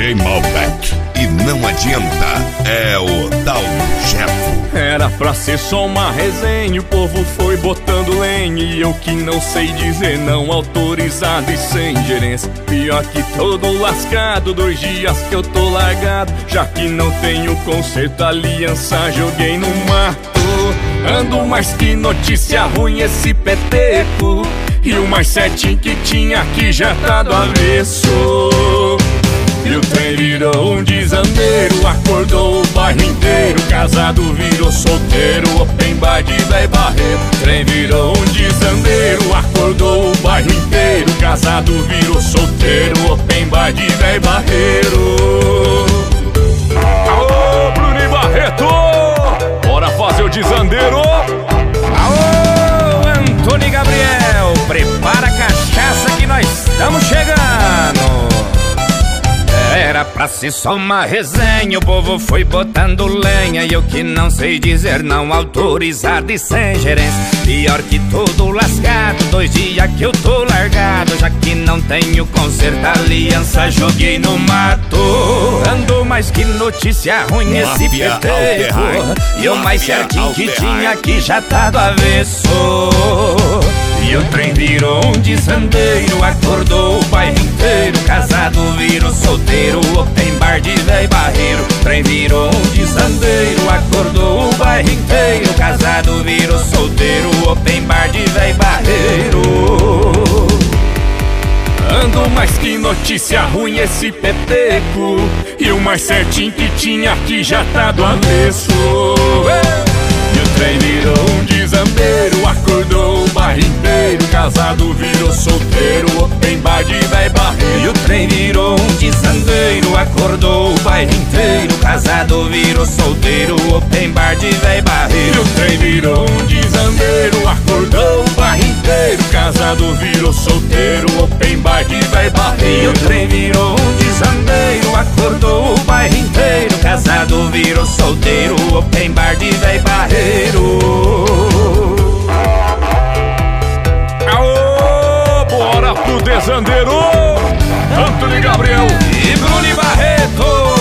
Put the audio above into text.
DJ Malbec. E não adianta, é o tal Jefo. Era pra ser só uma resenha, o povo foi botando lenha. E eu que não sei dizer não, autorizado e sem gerência. Pior que todo lascado, 2 dias que eu tô largado. Já que não tenho conserto, aliança joguei no mato. Ando mais que notícia ruim esse peteco. E o mais certinho que tinha aqui já tá do avesso. E o trem virou um desandeiro, acordou o bairro inteiro. Casado virou solteiro, open bar de véi barreiro. Trem virou um desandeiro, acordou o bairro inteiro. Casado virou solteiro, open bar de véi barreiro. Aô, Bruno Barreto! Bora fazer o desandeiro! Aô, Antônio Gabriel! Prepara a cachaça que nós estamos chegando! Era pra ser só uma resenha, o povo foi botando lenha. E eu que não sei dizer não, autorizado e sem gerência. Pior que todo lascado, 2 dias que eu tô largado. Já que não tenho conserto, aliança joguei no mato. Ando mais que notícia ruim esse peteco. E o mais certinho que tinha aqui já tá do avesso. E o trem virou um desandeiro, acordou o bairro inteiro. Casado virou solteiro, open bar de véi barreiro. Trem virou um desandeiro, acordou o bairro inteiro. Casado virou solteiro, open bar de véi barreiro. Ando mais que notícia ruim esse peteco. E o mais certinho que tinha aqui já tá do avesso. E o trem virou um desandeiro, acordou o bairro inteiro. Casado virou solteiro, open bar de véi barreiro. E o trem virou um desandeiro, acordou o bairro inteiro. Casado virou solteiro, open bar de véi barreiro. E o trem virou um desandeiro, acordou o bairro inteiro. Casado virou solteiro, open bar de véi barreiro. E o trem virou um desandeiro, acordou o bairro inteiro. Casado virou solteiro, open bar de véi barreiro. Aô, bora pro desandeiro! Antônio Gabriel e Bruno Barreto.